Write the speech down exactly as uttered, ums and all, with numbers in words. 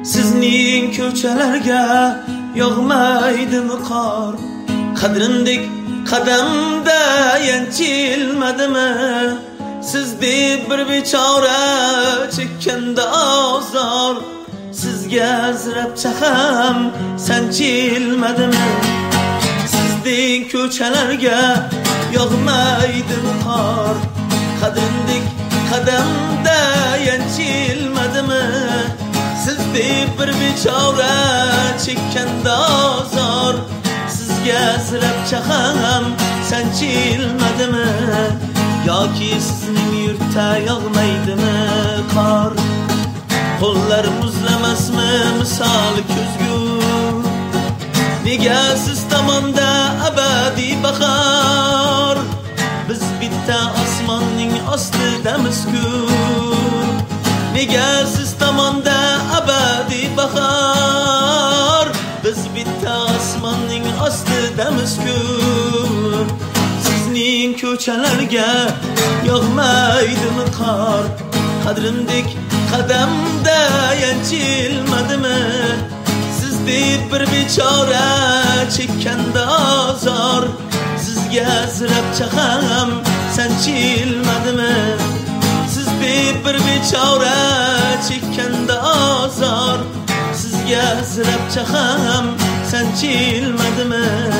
Sizning ko'chalarga yog'maydimi qor? Qadrindik qadamda yanchilmadimi? Siz deb bir bechora chekkanda azor, sizga zirab chaqam sanchilmadimi? Sizning ko'chalarga yog'maydimi qor? Qadrindik qadamda yanchilmadimi? Siz deb bir bechora chekkanda azor, sizga zirab chaqam sanchilmadimi? Yoki sizning yurtda yog'maydimi qor? Qo'llar muzlamasmi misol ko'zgur? Nega siz tomonda abadiy bahor? Biz bitta osmonning ostidamizku. Nega siz tomonda abadiy bahor? Biz bitta osmonning ostidamizku. Sizning ko'chalarga yog'maydimi qor? Qadrimdek qadamda yanchilmadimi? Siz deb bir bechora chekkanda azor, sizga zirab chaqam sanchilmadimi? Siz deb bir bechora chekkanda azor, sizga zirab chaqam sanchilmadimi?